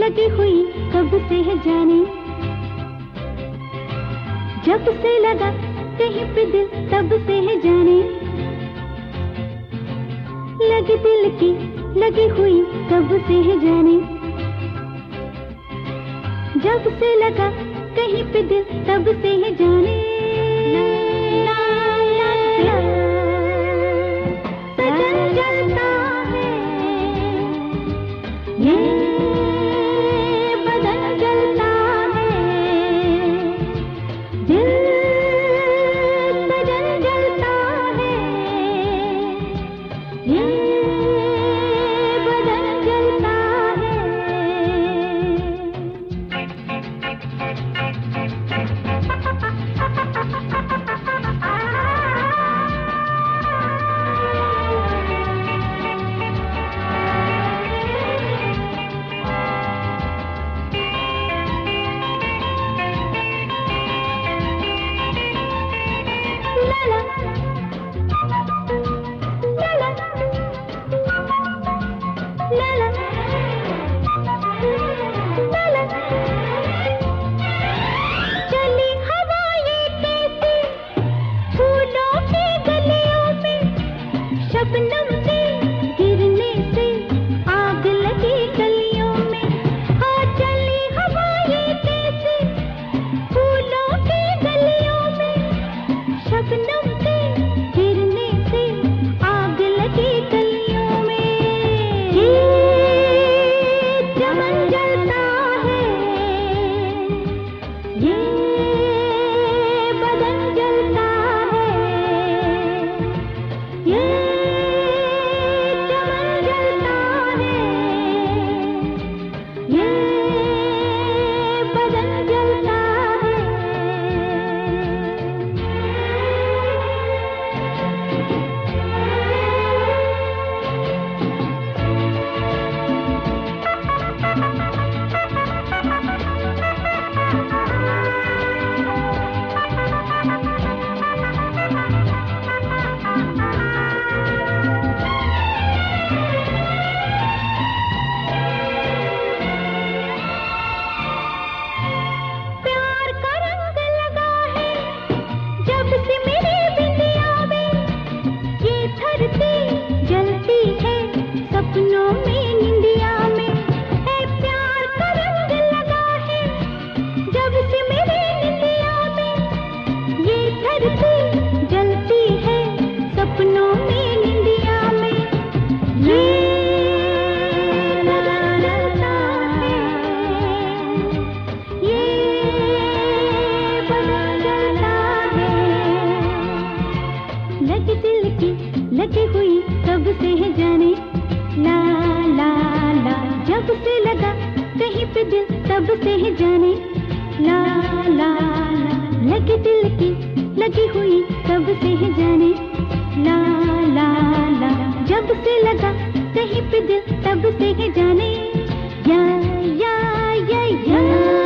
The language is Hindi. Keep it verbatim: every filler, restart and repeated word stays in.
लगी हुई कब से है जाने, जब से लगा कहीं पे दिल तब से है जाने, लगी दिल की लगी हुई कब से है जाने, जब से लगा कहीं पे दिल तब से है जाने। ला, ला, ला, सजन जलता है, ये बदन जलता है, दिल सजन जलता है, ये बदन जलता है। चली हवाएं कैसी फूलों की गलियों में, शबनम के गिरने से आग लगी गलियों में। हाँ चली हवाएं कैसी फूलों की गलियों में, शबनम के गिरने से आग लगी गलियों में। ये चमन जलता है, ये बदन जलता है, ये चमन जलता है, ये बदन जलता है। प्यार का रंग लगा है जब से मेरी बिंदिया में, ये धरती जलती है सपनों में निंदिया में। है प्यार का रंग लगा है जब से मेरी निंदिया में, ये धरती जलती है सपनों में निंदिया में। ये बदन जलता है, ये बदन जलता है, लगी दिल की लगी हुई कब से है जाने। ला ला ला, जब से लगा कहीं पे दिल तब से है जाने। ला ला ला, लगी दिल की लगी हुई कब से है जाने। ला ला ला, जब से लगा कहीं पे दिल तब से है जाने। या या या या